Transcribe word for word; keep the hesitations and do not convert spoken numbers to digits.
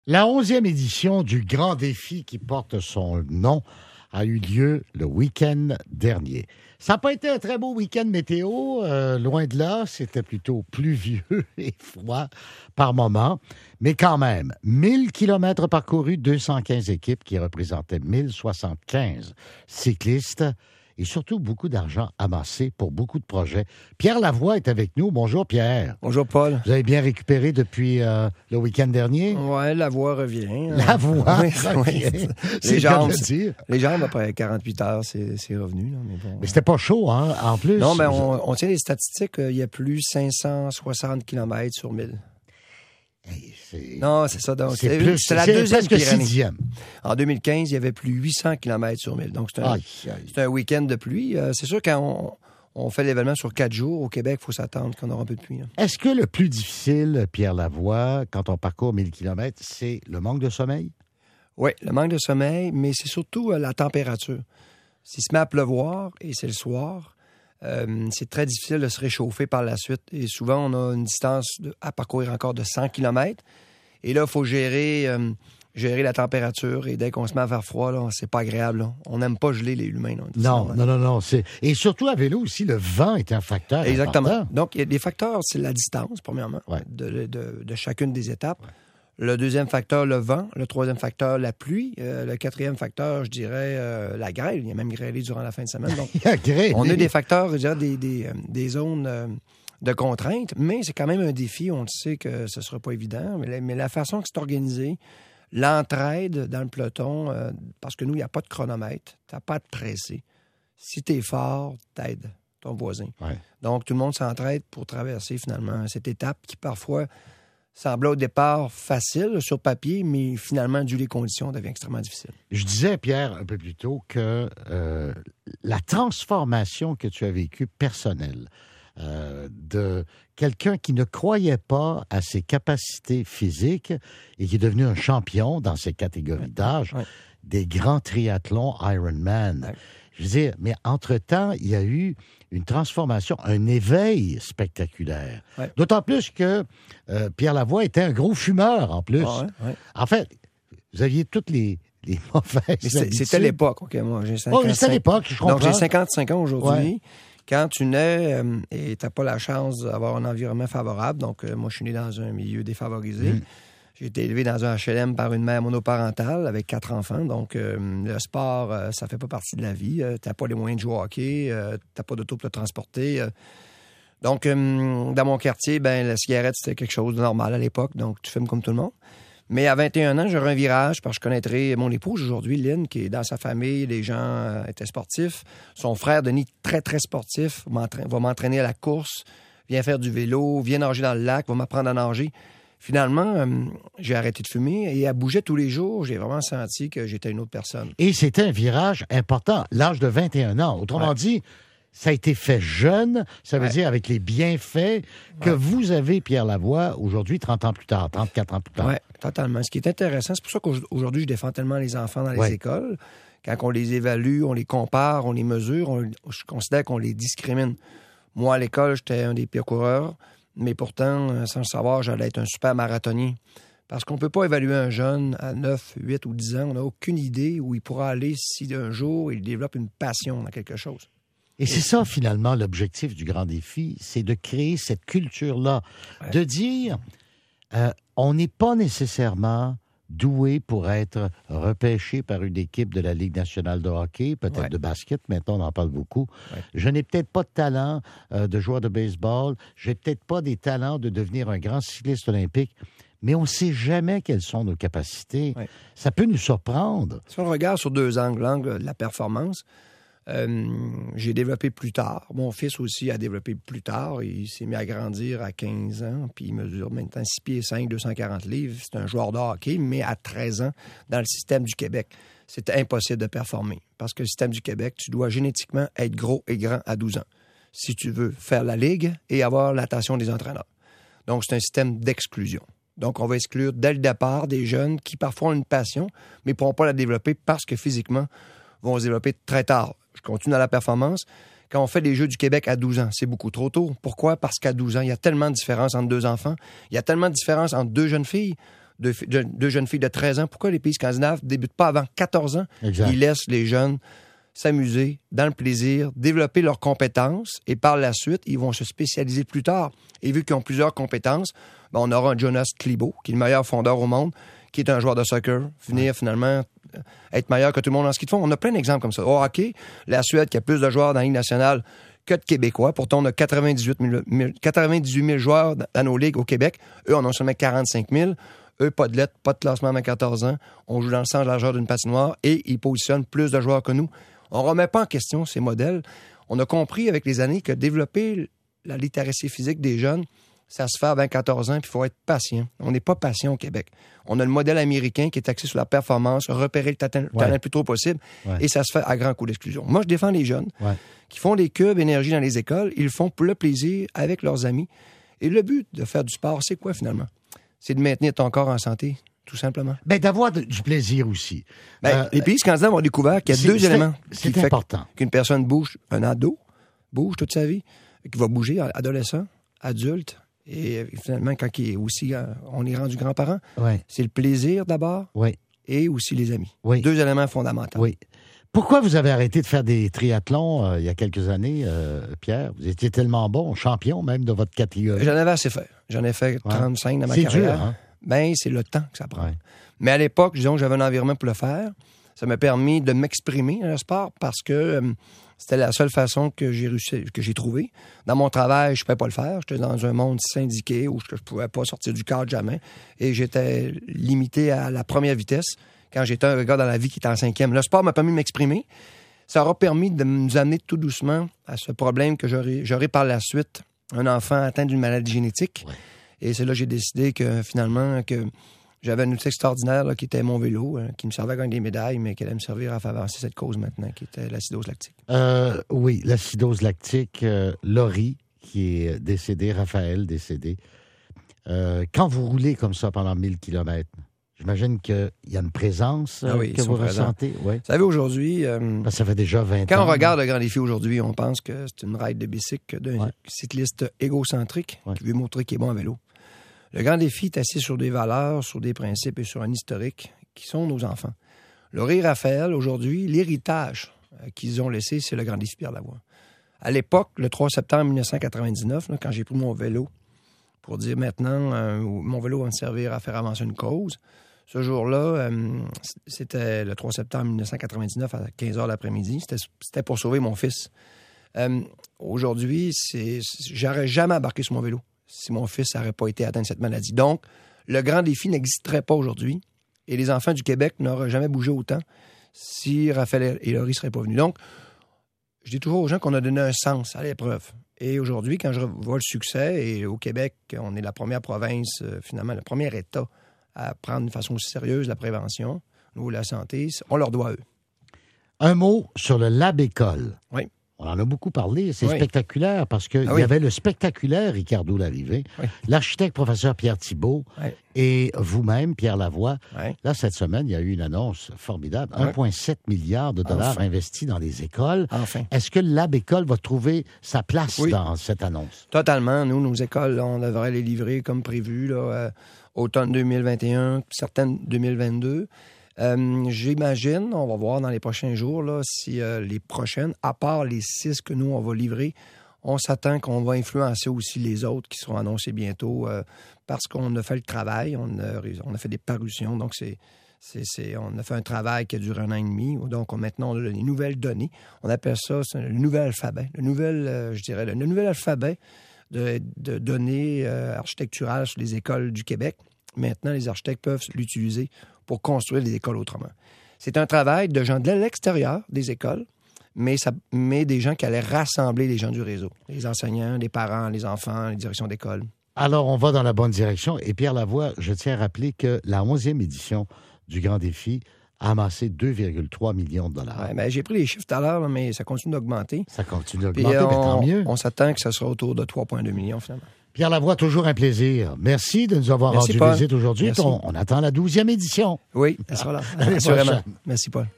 La onzième édition du Grand Défi qui porte son nom a eu lieu le week-end dernier. Ça n'a pas été un très beau week-end météo, euh, loin de là, c'était plutôt pluvieux et froid par moments, mais quand même, mille kilomètres parcourus, deux cent quinze équipes qui représentaient mille soixante-quinze cyclistes et surtout beaucoup d'argent amassé pour beaucoup de projets. Pierre Lavoie est avec nous. Bonjour Pierre. Bonjour Paul. Vous avez bien récupéré depuis euh, le week-end dernier? Oui, la voix revient. La voix oui, revient. Oui. C'est les jambes, le dire. Les jambes, après quarante-huit heures, c'est, c'est revenu. Là, mais bon, mais c'était pas chaud, hein, en plus. Non, mais on, on tient les statistiques. Il y a plus cinq cent soixante kilomètres sur mille. Hey, c'est... Non, c'est ça. Donc, c'est, c'est, plus, c'est la c'est deuxième presque Pyrénées. sixième. En deux mille quinze, il y avait plus huit cents kilomètres sur mille. Donc, c'est un, Aïe, aïe. c'est un week-end de pluie. Euh, c'est sûr, quand on, on fait l'événement sur quatre jours, au Québec, il faut s'attendre qu'on aura un peu de pluie. Là. Est-ce que le plus difficile, Pierre Lavoie, quand on parcourt mille kilomètres, c'est le manque de sommeil? Oui, le manque de sommeil, mais c'est surtout euh, la température. S'il se met à pleuvoir, et c'est le soir, euh, c'est très difficile de se réchauffer par la suite. Et souvent, on a une distance de, à parcourir encore de cent kilomètres. Et là, il faut gérer, euh, gérer la température. Et dès qu'on se met à faire froid, là, c'est pas agréable. Là. On n'aime pas geler les humains. Là, Non, non, non, non. C'est... Et surtout à vélo aussi, le vent est un facteur Exactement. important. Donc, il y a des facteurs, c'est la distance, premièrement, ouais. de, de, de chacune des étapes. Ouais. Le deuxième facteur, le vent. Le troisième facteur, la pluie. Euh, le quatrième facteur, je dirais, euh, la grêle. Il y a même grêlé durant la fin de semaine. Donc, il y a grêlé. On a des facteurs, je dirais, des, des, euh, des zones euh, de contraintes, mais c'est quand même un défi. On le sait que ce ne sera pas évident. Mais la, mais la façon que c'est organisé, l'entraide dans le peloton, euh, parce que nous, il n'y a pas de chronomètre. Tu n'as pas de pressé. Si tu es fort, t'aides ton voisin. Ouais. Donc, tout le monde s'entraide pour traverser, finalement, cette étape qui, parfois, semblait au départ facile sur papier, mais finalement, dû les conditions, devient extrêmement difficile. Je disais, Pierre, un peu plus tôt, que euh, la transformation que tu as vécue personnelle, euh, de quelqu'un qui ne croyait pas à ses capacités physiques et qui est devenu un champion dans ses catégories d'âge, ouais. des grands triathlons Ironman. Ouais. Je veux dire, mais entre-temps, il y a eu une transformation, un éveil spectaculaire. Ouais. D'autant plus que euh, Pierre Lavoie était un gros fumeur, en plus. Ah ouais, ouais. En fait, vous aviez toutes les, les mauvaises c'est, C'était l'époque, OK, moi, j'ai cinquante-cinq. Oh, mais c'était l'époque, je comprends. Donc, j'ai cinquante-cinq ans aujourd'hui. Ouais. Quand tu nais euh, et tu n'as pas la chance d'avoir un environnement favorable, donc euh, moi, je suis né dans un milieu défavorisé. Mmh. J'ai été élevé dans un H L M par une mère monoparentale avec quatre enfants. Donc, euh, le sport, euh, ça fait pas partie de la vie. Euh, tu n'as pas les moyens de jouer au hockey. Euh, tu n'as pas d'auto pour te transporter. Euh. Donc, euh, dans mon quartier, ben la cigarette, c'était quelque chose de normal à l'époque. Donc, tu fumes comme tout le monde. Mais à vingt et un ans, j'aurai un virage parce que je connaîtrai mon épouse aujourd'hui, Lynn, qui est dans sa famille. Les gens euh, étaient sportifs. Son frère, Denis, très, très sportif, m'entra- va m'entraîner à la course, vient faire du vélo, vient nager dans le lac, va m'apprendre à nager. Finalement, euh, j'ai arrêté de fumer et à bouger tous les jours, j'ai vraiment senti que j'étais une autre personne. Et c'était un virage important, l'âge de vingt et un ans. Autrement ouais. dit, ça a été fait jeune, ça veut ouais. dire avec les bienfaits que ouais. vous avez, Pierre Lavoie, aujourd'hui, trente ans plus tard, trente-quatre ans plus tard. Oui, totalement. Ce qui est intéressant, c'est pour ça qu'aujourd'hui, je défends tellement les enfants dans les ouais. écoles. Quand on les évalue, on les compare, on les mesure, on, je considère qu'on les discrimine. Moi, à l'école, j'étais un des pires coureurs. Mais pourtant, sans le savoir, j'allais être un super marathonien. Parce qu'on ne peut pas évaluer un jeune à neuf, huit ou dix ans. On n'a aucune idée où il pourra aller si un jour il développe une passion dans quelque chose. Et c'est ça, finalement, l'objectif du Grand Défi, c'est de créer cette culture-là, ouais. de dire, euh, on n'est pas nécessairement doué pour être repêché par une équipe de la Ligue nationale de hockey, peut-être ouais. de basket, maintenant on en parle beaucoup. Ouais. Je n'ai peut-être pas de talent euh, de joueur de baseball, je n'ai peut-être pas des talents de devenir un grand cycliste olympique, mais on ne sait jamais quelles sont nos capacités. Ouais. Ça peut nous surprendre. Si on regarde sur deux angles, l'angle de la performance, euh, j'ai développé plus tard. Mon fils aussi a développé plus tard. Il s'est mis à grandir à quinze ans, puis il mesure maintenant six pieds cinq, deux cent quarante livres. C'est un joueur de hockey, mais à treize ans, dans le système du Québec, c'était impossible de performer. Parce que le système du Québec, tu dois génétiquement être gros et grand à douze ans si tu veux faire la ligue et avoir l'attention des entraîneurs. Donc, c'est un système d'exclusion. Donc, on va exclure dès le départ des jeunes qui parfois ont une passion, mais ne pourront pas la développer parce que physiquement, vont se développer très tard. Je continue dans la performance. Quand on fait les Jeux du Québec à douze ans, c'est beaucoup trop tôt. Pourquoi? Parce qu'à douze ans, il y a tellement de différence entre deux enfants. Il y a tellement de différence entre deux jeunes filles. deux, deux, deux jeunes filles de treize ans. Pourquoi les pays scandinaves ne débutent pas avant quatorze ans? Exact. Ils laissent les jeunes s'amuser dans le plaisir, développer leurs compétences et par la suite, ils vont se spécialiser plus tard. Et vu qu'ils ont plusieurs compétences, ben on aura un Jonas Klibo, qui est le meilleur fondeur au monde, qui est un joueur de soccer, venir ouais. finalement être meilleur que tout le monde en ski de fond. On a plein d'exemples comme ça. Au hockey, la Suède qui a plus de joueurs dans la Ligue nationale que de Québécois. Pourtant, on a quatre-vingt-dix-huit mille joueurs dans nos ligues au Québec. Eux, on en a seulement quarante-cinq mille. Eux, pas de lettres, pas de classement à quatorze ans. On joue dans le sens largeur d'une patinoire et ils positionnent plus de joueurs que nous. On ne remet pas en question ces modèles. On a compris avec les années que développer la littératie physique des jeunes, ça se fait à vingt quatorze ans, puis il faut être patient. On n'est pas patient au Québec. On a le modèle américain qui est axé sur la performance, repérer le talent ouais. le plus tôt possible, ouais. et ça se fait à grand coup d'exclusion. Moi, je défends les jeunes ouais. qui font des cubes énergie dans les écoles. Ils le font pour le plaisir avec leurs amis. Et le but de faire du sport, c'est quoi finalement? C'est de maintenir ton corps en santé, tout simplement. Bien, d'avoir de, du plaisir aussi. Ben, euh, les pays scandinaves ont découvert qu'il y a deux éléments. C'est important. Qu'une personne bouge, un ado, bouge toute sa vie, qui va bouger, adolescent, adulte, et finalement, quand il est aussi, on est rendu grands-parents, ouais. c'est le plaisir d'abord, ouais. et aussi les amis. Oui. Deux éléments fondamentaux. Oui. Pourquoi vous avez arrêté de faire des triathlons euh, il y a quelques années, euh, Pierre? Vous étiez tellement bon, champion même de votre catégorie. J'en avais assez fait. J'en ai fait trente-cinq ouais. dans ma c'est carrière. Dur, hein? Ben, c'est le temps que ça prend. Ouais. Mais à l'époque, disons que j'avais un environnement pour le faire. Ça m'a permis de m'exprimer dans le sport parce que euh, c'était la seule façon que j'ai réussi, que j'ai trouvé. Dans mon travail, je ne pouvais pas le faire. J'étais dans un monde syndiqué où je ne pouvais pas sortir du cadre jamais. Et j'étais limité à la première vitesse quand j'étais un gars dans la vie qui était en cinquième. Le sport m'a permis de m'exprimer. Ça aura permis de nous amener tout doucement à ce problème que j'aurai, j'aurai par la suite un enfant atteint d'une maladie génétique. Ouais. Et c'est là que j'ai décidé que finalement, que j'avais un outil extraordinaire là, qui était mon vélo, hein, qui me servait à gagner des médailles, mais qui allait me servir à faire avancer cette cause maintenant, qui était l'acidose lactique. Euh, oui, l'acidose lactique. Euh, Laurie, qui est décédée, Raphaël, décédé. Euh, quand vous roulez comme ça pendant mille kilomètres, j'imagine qu'il y a une présence euh, ah oui, que vous présents. ressentez. Oui. Vous savez, aujourd'hui... Euh, ça fait déjà vingt quand ans. Quand on regarde le Grand Défi aujourd'hui, on pense que c'est une ride de bicycle d'un ouais. cycliste égocentrique ouais. qui veut montrer qu'il est bon à vélo. Le Grand Défi est assis sur des valeurs, sur des principes et sur un historique qui sont nos enfants. Laurie et Raphaël, aujourd'hui, l'héritage qu'ils ont laissé, c'est le Grand Défi Pierre Lavoie. À l'époque, le trois septembre mille neuf cent quatre-vingt-dix-neuf, là, quand j'ai pris mon vélo pour dire maintenant, euh, mon vélo va me servir à faire avancer une cause, ce jour-là, euh, c'était le trois septembre mille neuf cent quatre-vingt-dix-neuf à quinze heures l'après-midi. C'était, c'était pour sauver mon fils. Euh, aujourd'hui, c'est, j'aurais jamais embarqué sur mon vélo si mon fils n'aurait pas été atteint de cette maladie. Donc, le Grand Défi n'existerait pas aujourd'hui et les enfants du Québec n'auraient jamais bougé autant si Raphaël et Laurie ne seraient pas venus. Donc, je dis toujours aux gens qu'on a donné un sens à l'épreuve. Et aujourd'hui, quand je vois le succès, et au Québec, on est la première province, euh, finalement, le premier État à prendre de façon sérieuse la prévention, au niveau de la santé, on leur doit à eux. Un mot sur le Lab École. Oui. On en a beaucoup parlé. C'est oui. spectaculaire parce qu'il ah oui. y avait le spectaculaire Ricardo Larrivé, oui. l'architecte professeur Pierre Thibault oui. et vous-même, Pierre Lavoie. Oui. Là, cette semaine, il y a eu une annonce formidable. Oui. un virgule sept milliard de dollars enfin. investis dans les écoles. Enfin. Est-ce que le Lab École va trouver sa place oui. dans cette annonce? Totalement. Nous, nos écoles, là, on devrait les livrer comme prévu, là, euh, automne deux mille vingt et un, certaines deux mille vingt-deux. Euh, j'imagine, on va voir dans les prochains jours, là, si euh, les prochaines, à part les six que nous, on va livrer, on s'attend qu'on va influencer aussi les autres qui seront annoncés bientôt euh, parce qu'on a fait le travail, on a, on a fait des parutions, donc c'est, c'est, c'est, on a fait un travail qui a duré un an et demi, donc on, maintenant on a les nouvelles données, on appelle ça c'est le nouvel alphabet, le nouvel, euh, je dirais, le, le nouvel alphabet de, de données euh, architecturales sur les écoles du Québec. Maintenant, les architectes peuvent l'utiliser pour construire les écoles autrement. C'est un travail de gens de l'extérieur des écoles, mais, ça, mais des gens qui allaient rassembler les gens du réseau, les enseignants, les parents, les enfants, les directions d'école. Alors, on va dans la bonne direction. Et Pierre Lavoie, je tiens à rappeler que la onzième édition du Grand Défi a amassé deux virgule trois millions de dollars. Ouais, ben, j'ai pris les chiffres tout à l'heure, mais ça continue d'augmenter. Ça continue d'augmenter, on, mais tant mieux. On s'attend que ça sera autour de trois virgule deux millions, finalement. Pierre Lavoie, toujours un plaisir. Merci de nous avoir Merci, rendu Paul. visite aujourd'hui. On, on attend la douzième édition. Oui, elle sera là. Assurément. Merci, Paul.